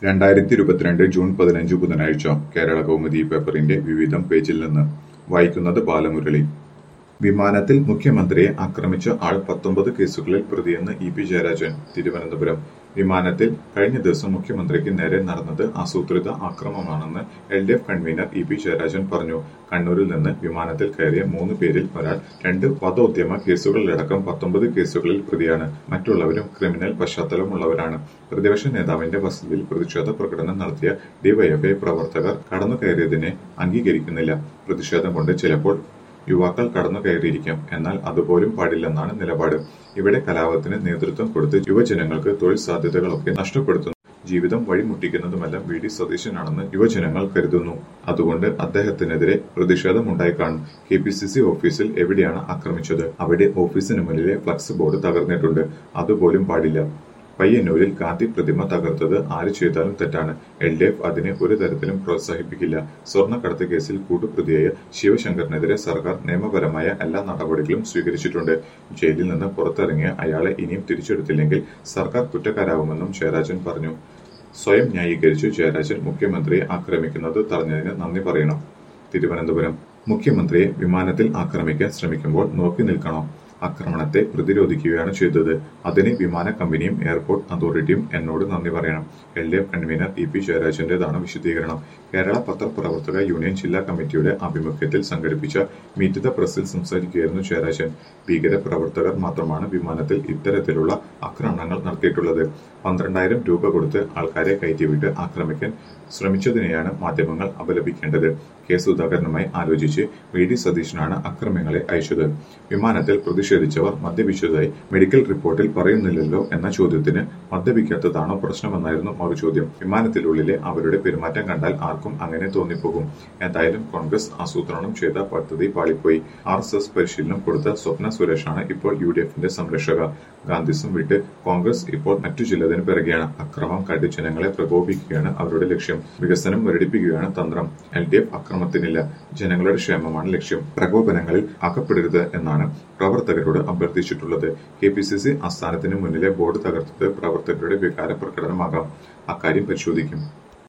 June 15 ബുധനാഴ്ച കേരള കൗമുദി പേപ്പറിന്റെ വിവിധം പേജിൽ നിന്ന് വായിക്കുന്നത് ബാലമുരളി. വിമാനത്തിൽ മുഖ്യമന്ത്രിയെ ആക്രമിച്ച ആൾ 19 കേസുകളിൽ പ്രതിയെന്ന് ഇ.പി. ജയരാജൻ. തിരുവനന്തപുരം. വിമാനത്തിൽ കഴിഞ്ഞ ദിവസം മുഖ്യമന്ത്രിക്ക് നേരെ നടന്നത് ആസൂത്രിത ആക്രമണമാണെന്ന് എൽ.ഡി.എഫ് കൺവീനർ ഇ.പി. ജയരാജൻ പറഞ്ഞു. കണ്ണൂരിൽ നിന്ന് വിമാനത്തിൽ കയറിയ 3 പേരിൽ ഒരാൾ 2 വധോദ്യമ കേസുകളിലടക്കം 19 കേസുകളിൽ പ്രതിയാണ്. മറ്റുള്ളവരും ക്രിമിനൽ പശ്ചാത്തലമുള്ളവരാണ്. പ്രതിപക്ഷ നേതാവിന്റെ വസതിയിൽ പ്രതിഷേധ പ്രകടനം നടത്തിയ ഡിവൈഎഫ്ഐ പ്രവർത്തകർ കടന്നുകയറിയതിനെ അംഗീകരിക്കുന്നില്ല. പ്രതിഷേധം കൊണ്ട് ചിലപ്പോൾ യുവാക്കൾ കടന്നുകയറിയിരിക്കാം, എന്നാൽ അതുപോലും പാടില്ലെന്നാണ് നിലപാട്. ഇവിടെ കലാപത്തിന് നേതൃത്വം കൊടുത്ത് യുവജനങ്ങൾക്ക് തൊഴിൽ സാധ്യതകളൊക്കെ നഷ്ടപ്പെടുത്തുന്നു. ജീവിതം വഴിമുട്ടിക്കുന്നതുമെല്ലാം വി.ഡി. സതീശനാണെന്ന് യുവജനങ്ങൾ കരുതുന്നു. അതുകൊണ്ട് അദ്ദേഹത്തിനെതിരെ പ്രതിഷേധമുണ്ടായി കാണും. കെ.പി.സി.സി ഓഫീസിൽ എവിടെയാണ് ആക്രമിച്ചത്? അവിടെ ഓഫീസിന് മുന്നിലെ ഫ്ലക്സ് ബോർഡ് തകർന്നിട്ടുണ്ട്. അതുപോലും പാടില്ല. പയ്യന്നൂരിൽ ഗാന്ധി പ്രതിമ തകർത്തത് ആര് ചെയ്താലും തെറ്റാണ്. എൽ.ഡി.എഫ് അതിനെ ഒരു തരത്തിലും പ്രോത്സാഹിപ്പിക്കില്ല. സ്വർണ്ണക്കടത്ത് കേസിൽ കൂട്ടുപ്രതിയായ ശിവശങ്കറിനെതിരെ സർക്കാർ നിയമപരമായ എല്ലാ നടപടികളും സ്വീകരിച്ചിട്ടുണ്ട്. ജയിലിൽ നിന്ന് പുറത്തിറങ്ങിയ അയാളെ ഇനിയും തിരിച്ചെടുത്തില്ലെങ്കിൽ സർക്കാർ കുറ്റക്കാരാവുമെന്നും ജയരാജൻ പറഞ്ഞു. സ്വയം ന്യായീകരിച്ചു ജയരാജൻ മുഖ്യമന്ത്രിയെ ആക്രമിക്കുന്നത് തടഞ്ഞതിന് നന്ദി പറയണം. തിരുവനന്തപുരം. മുഖ്യമന്ത്രിയെ വിമാനത്തിൽ ആക്രമിക്കാൻ ശ്രമിക്കുമ്പോൾ നോക്കി നിൽക്കണോ? ആക്രമണത്തെ പ്രതിരോധിക്കുകയാണ് ചെയ്തത്. അതിന് വിമാന കമ്പനിയും എയർപോർട്ട് അതോറിറ്റിയും എന്നോട് നന്ദി പറയണം. LDF convenor EP. ജയരാജന്റേതാണ് വിശദീകരണം. കേരള പത്രപ്രവർത്തക യൂണിയൻ ജില്ലാ കമ്മിറ്റിയുടെ ആഭിമുഖ്യത്തിൽ സംഘടിപ്പിച്ച മീറ്റ് ദ പ്രസിൽ സംസാരിക്കുകയായിരുന്നു ജയരാജൻ. ഭീകര പ്രവർത്തകർ മാത്രമാണ് വിമാനത്തിൽ ഇത്തരത്തിലുള്ള ആക്രമണങ്ങൾ നടത്തിയിട്ടുള്ളത്. 12,000 രൂപ കൊടുത്ത് ആൾക്കാരെ കയറ്റിവിട്ട് ആക്രമിക്കാൻ ശ്രമിച്ചതിനെയാണ് മാധ്യമങ്ങൾ അപലപിക്കേണ്ടത്. കെ. സുധാകരനുമായി ആലോചിച്ച് വി.ഡി. സതീശനാണ് അക്രമികളെ അയച്ചത്. വിമാനത്തിൽ പ്രതിഷേധിച്ചവർ മദ്യപിച്ചതായി മെഡിക്കൽ റിപ്പോർട്ടിൽ പറയുന്നില്ലല്ലോ എന്ന ചോദ്യത്തിന് മദ്യപിക്കാത്തതാണോ പ്രശ്നമെന്നായിരുന്നു മറുചോദ്യം. വിമാനത്തിനുള്ളിലെ അവരുടെ പെരുമാറ്റം കണ്ടാൽ ആർക്കും അങ്ങനെ തോന്നിപ്പോകും. എന്തായാലും കോൺഗ്രസ് ആസൂത്രണം ചെയ്ത പദ്ധതി പാളിപ്പോയി. ആർ.എസ്.എസ് പരിശീലനം കൊടുത്ത സ്വപ്ന സുരേഷാണ് ഇപ്പോൾ യു.ഡി.എഫിന്റെ സംരക്ഷക. ഗാന്ധിസം വിട്ട് കോൺഗ്രസ് ഇപ്പോൾ മറ്റു ചിലതിന് പിറകെയാണ്. അക്രമം കാട്ടി ജനങ്ങളെ പ്രകോപിപ്പിക്കുകയാണ് അവരുടെ ലക്ഷ്യം. വികസനം മുരടിപ്പിക്കുകയാണ് തന്ത്രം. എൽ.ഡി.എഫ് അക്രമത്തിനില്ല, ജനങ്ങളുടെ ക്ഷേമമാണ് ലക്ഷ്യം. പ്രകോപനങ്ങളിൽ അകപ്പെടരുത് എന്നാണ് പ്രവർത്തകരോട് അഭ്യർത്ഥിച്ചിട്ടുള്ളത്. കെ.പി.സി.സി ആസ്ഥാനത്തിന് മുന്നിലെ ബോർഡ് തകർത്തത് പ്രവർത്തകരുടെ വികാര പ്രകടനമാകാം. അക്കാര്യം പരിശോധിക്കും.